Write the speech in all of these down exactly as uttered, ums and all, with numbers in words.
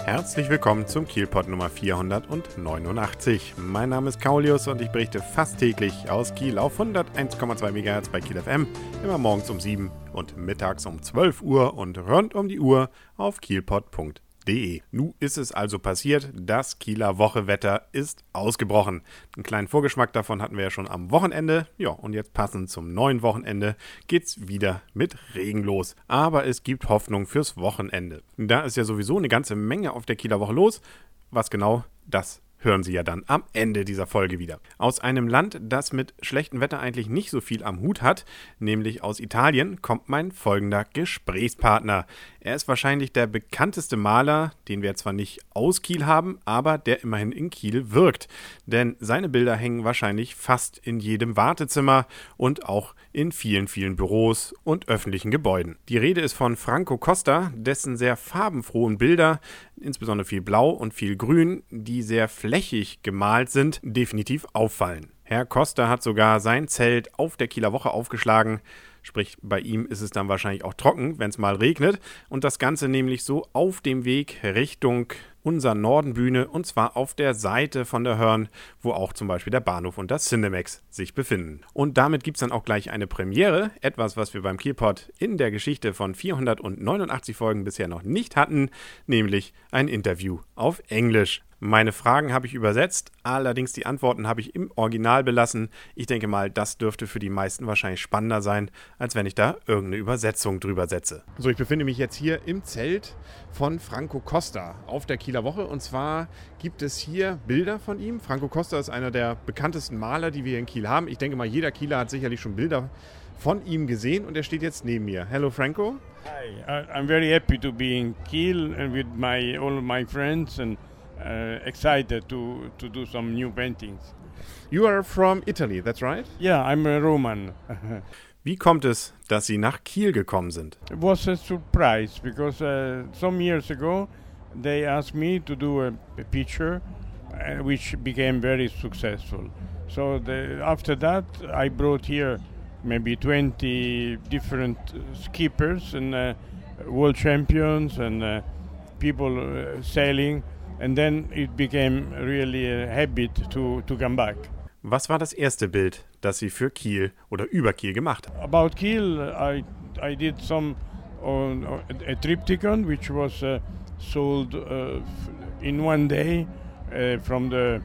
Herzlich willkommen zum Kielpot Nummer vierhundertneunundachtzig. Mein Name ist Kaulius und ich berichte fast täglich aus Kiel auf hunderteins Komma zwei Megahertz bei Kiel F M, immer morgens um sieben und mittags um zwölf Uhr und rund um die Uhr auf kielpot punkt de. Nun ist es also passiert, das Kieler Wochewetter ist ausgebrochen. Einen kleinen Vorgeschmack davon hatten wir ja schon am Wochenende. Ja, und jetzt passend zum neuen Wochenende geht's wieder mit Regen los. Aber es gibt Hoffnung fürs Wochenende. Da ist ja sowieso eine ganze Menge auf der Kieler Woche los. Was genau, das hören Sie ja dann am Ende dieser Folge wieder. Aus einem Land, das mit schlechtem Wetter eigentlich nicht so viel am Hut hat, nämlich aus Italien, kommt mein folgender Gesprächspartner. Er ist wahrscheinlich der bekannteste Maler, den wir zwar nicht aus Kiel haben, aber der immerhin in Kiel wirkt. Denn seine Bilder hängen wahrscheinlich fast in jedem Wartezimmer und auch in vielen, vielen Büros und öffentlichen Gebäuden. Die Rede ist von Franco Costa, dessen sehr farbenfrohen Bilder, insbesondere viel Blau und viel Grün, die sehr flächig gemalt sind, definitiv auffallen. Herr Costa hat sogar sein Zelt auf der Kieler Woche aufgeschlagen. Sprich, bei ihm ist es dann wahrscheinlich auch trocken, wenn es mal regnet. Und das Ganze nämlich so auf dem Weg Richtung unserer Nordenbühne, und zwar auf der Seite von der Hörn, wo auch zum Beispiel der Bahnhof und das Cinemax sich befinden. Und damit gibt es dann auch gleich eine Premiere, etwas, was wir beim Kielpot in der Geschichte von vierhundertneunundachtzig Folgen bisher noch nicht hatten, nämlich ein Interview auf Englisch. Meine Fragen habe ich übersetzt, allerdings die Antworten habe ich im Original belassen. Ich denke mal, das dürfte für die meisten wahrscheinlich spannender sein, als wenn ich da irgendeine Übersetzung drüber setze. So, ich befinde mich jetzt hier im Zelt von Franco Costa auf der Kieler Woche, und zwar gibt es hier Bilder von ihm. Franco Costa ist einer der bekanntesten Maler, die wir hier in Kiel haben. Ich denke mal, jeder Kieler hat sicherlich schon Bilder von ihm gesehen, und er steht jetzt neben mir. Hello, Franco. Hi, I'm very happy to be in Kiel and with my all my friends and Uh, excited to, to do some new paintings. You are from Italy, that's right? Yeah, I'm a Roman. Wie kommt es, dass Sie nach Kiel gekommen sind? It was a surprise because uh, some years ago they asked me to do a, a picture uh, which became very successful. So the, after that I brought here maybe twenty different skippers and uh, world champions and uh, people uh, sailing. And then it became really a habit to, to come back. Was war das erste Bild, das Sie für Kiel oder über Kiel gemacht haben? About Kiel, I I did some on a triptychon which was uh, sold uh, in one day uh, from the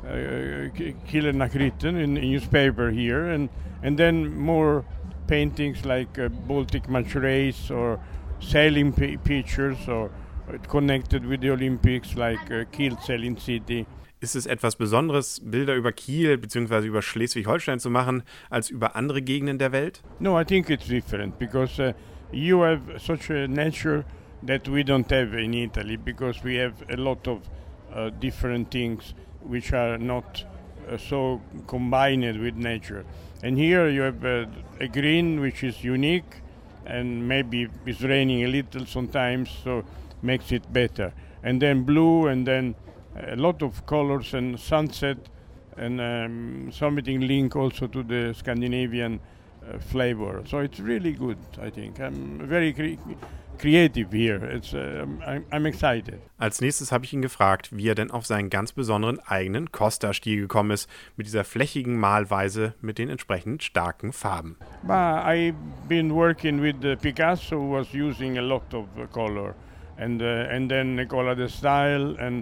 uh, Kieler Nachrichten in, in newspaper here, and and then more paintings like uh, Baltic Match Race or sailing p- pictures or connected with the Olympics, like uh, Kiel Sailing City. Ist es etwas Besonderes, Bilder über Kiel bzw. über Schleswig-Holstein zu machen, als über andere Gegenden der Welt? No, I think it's different because uh, you have such a nature that we don't have in Italy, because we have a lot of uh, different things which are not uh, so combined with nature. And here you have uh, a green which is unique, and maybe it's raining a little sometimes, so makes it better. And then blue, and then a lot of colors and sunset, and um, something link also to the Scandinavian uh, flavor. So it's really good, I think. I'm very cre- creative here. It's, uh, I'm, I'm excited. Als nächstes habe ich ihn gefragt, wie er denn auf seinen ganz besonderen eigenen Costa-Stil gekommen ist, mit dieser flächigen Malweise mit den entsprechend starken Farben. But I've been working with uh, Picasso, who was using a lot of uh, color. And uh, and then Nicola de Style, and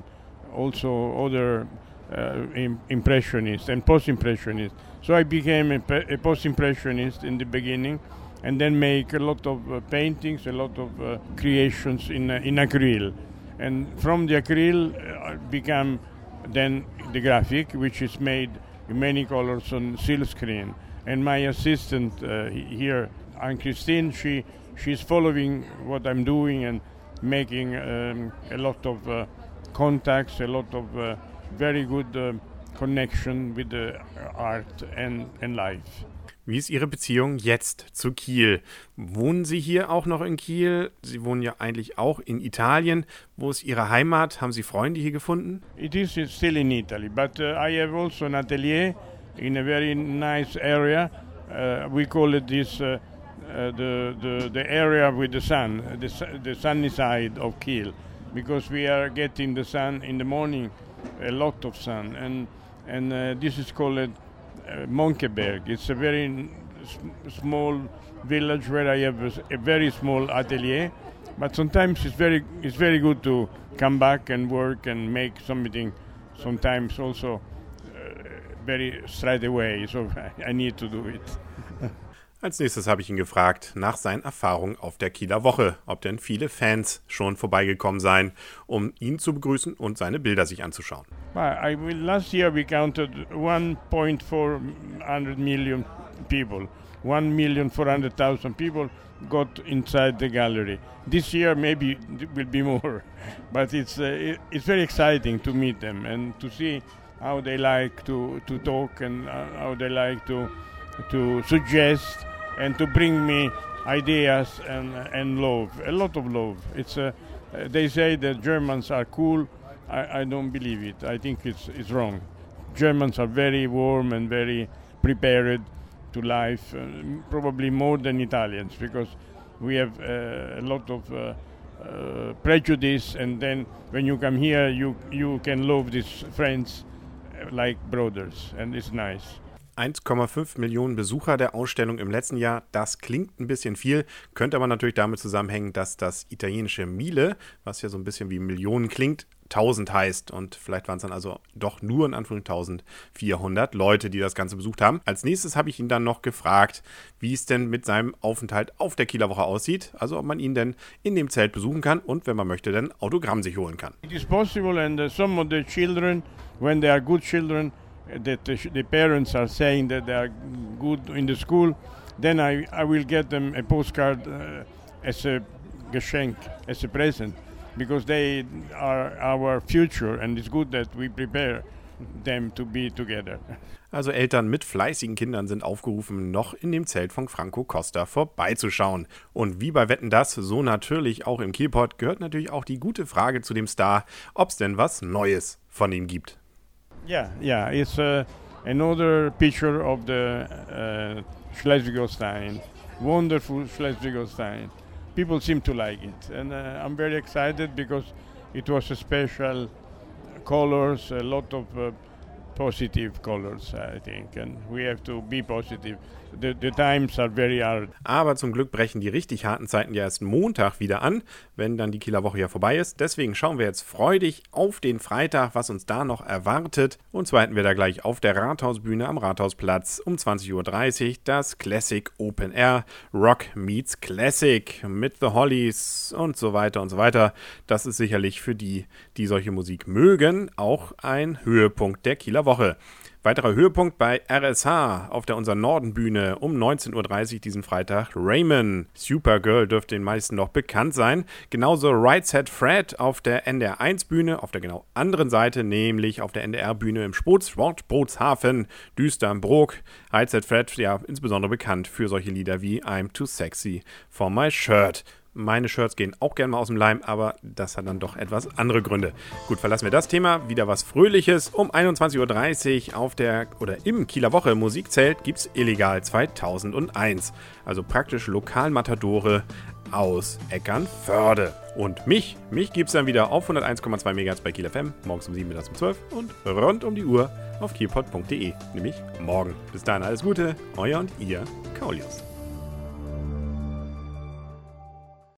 also other uh, im- impressionists and post-impressionists. So I became a, pe- a post-impressionist in the beginning, and then make a lot of uh, paintings, a lot of uh, creations in uh, in acrylic. And from the acrylic, uh, become then the graphic, which is made in many colors on silk screen. And my assistant uh, here, Anne-Christine, she she's following what I'm doing and making um, a lot of uh, contacts, a lot of uh, very good uh, connection with the art and, and life. Wie ist Ihre Beziehung jetzt zu Kiel? Wohnen Sie hier auch noch in Kiel? Sie wohnen ja eigentlich auch in Italien. Wo ist Ihre Heimat? Haben Sie Freunde hier gefunden? It is still in Italy, but uh, I have also an atelier in a very nice area. Uh, we call it this uh, uh, the, the the area with the sun, the, the sunny side of Kiel. because we are getting the sun in the morning, a lot of sun, and and uh, this is called uh, Monkeberg. It's a very n- s- small village where I have a, s- a very small atelier, but sometimes it's very it's very good to come back and work and make something. Sometimes also uh, very straight away, so I, I need to do it. Als nächstes habe ich ihn gefragt nach seinen Erfahrungen auf der Kieler Woche, ob denn viele Fans schon vorbeigekommen seien, um ihn zu begrüßen und seine Bilder sich anzuschauen. Well, I will, last year we counted one point four million people. one million four hundred thousand people got inside the gallery. This year maybe it will be more, but it's uh, it, it's very exciting to meet them and to see how they like to, to talk and uh, how they like to to suggest and to bring me ideas and and love, a lot of love. It's uh, they say that Germans are cool. I, I don't believe it. I think it's it's wrong. Germans are very warm and very prepared to life, uh, probably more than Italians, because we have uh, a lot of uh, uh, prejudice, and then when you come here, you you can love these friends like brothers, and it's nice. eins Komma fünf Millionen Besucher der Ausstellung im letzten Jahr, das klingt ein bisschen viel, könnte aber natürlich damit zusammenhängen, dass das italienische Mille, was ja so ein bisschen wie Millionen klingt, tausend heißt und vielleicht waren es dann also doch nur in Anführungszeichen eintausendvierhundert Leute, die das Ganze besucht haben. Als nächstes habe ich ihn dann noch gefragt, wie es denn mit seinem Aufenthalt auf der Kieler Woche aussieht, also ob man ihn denn in dem Zelt besuchen kann und wenn man möchte, dann Autogramm sich holen kann. It is possible, and uh, some of the children, when they are good children, that the, the parents are saying that they are good in the school, then I, I will get them a postcard uh, as a Geschenk, as a present, because they are our future and it's good that we prepare them to be together. Also Eltern mit fleißigen Kindern sind aufgerufen, noch in dem Zelt von Franco Costa vorbeizuschauen. Und wie bei Wetten, das, so natürlich auch im Kielpot, gehört natürlich auch die gute Frage zu dem Star, ob es denn was Neues von ihm gibt. Yeah, yeah, it's uh, another picture of the uh, Schleswig-Holstein, wonderful Schleswig-Holstein. People seem to like it, and uh, I'm very excited because it was a special colors, a lot of uh, positive colors, I think, and we have to be positive. The, the times are very hard. Aber zum Glück brechen die richtig harten Zeiten ja erst Montag wieder an, wenn dann die Kieler Woche ja vorbei ist. Deswegen schauen wir jetzt freudig auf den Freitag, was uns da noch erwartet. Und zwar hätten wir da gleich auf der Rathausbühne am Rathausplatz um zwanzig Uhr dreißig das Classic Open Air Rock Meets Classic mit The Hollies und so weiter und so weiter. Das ist sicherlich für die, die solche Musik mögen, auch ein Höhepunkt der Kieler Woche. Weiterer Höhepunkt bei R S H auf der Unser Norden-Bühne um neunzehn Uhr dreißig diesen Freitag. Raymond, Supergirl dürfte den meisten noch bekannt sein. Genauso Right Said Fred auf der N D R eins Bühne, auf der genau anderen Seite, nämlich auf der N D R-Bühne im Sportbootshafen Düsternbrook. Right Said Fred, ja, insbesondere bekannt für solche Lieder wie I'm Too Sexy for My Shirt. Meine Shirts gehen auch gerne mal aus dem Leim, aber das hat dann doch etwas andere Gründe. Gut, verlassen wir das Thema. Wieder was Fröhliches. Um einundzwanzig Uhr dreißig auf der oder im Kieler Woche Musikzelt gibt's Illegal zweitausendeins. Also praktisch Lokalmatadore aus Eckernförde. Und mich, mich gibt's dann wieder auf hunderteins Komma zwei Megahertz bei Kiel F M, morgens um sieben, mittags um zwölf und rund um die Uhr auf kielpot punkt de, nämlich morgen. Bis dahin alles Gute, euer und ihr, Kaulius.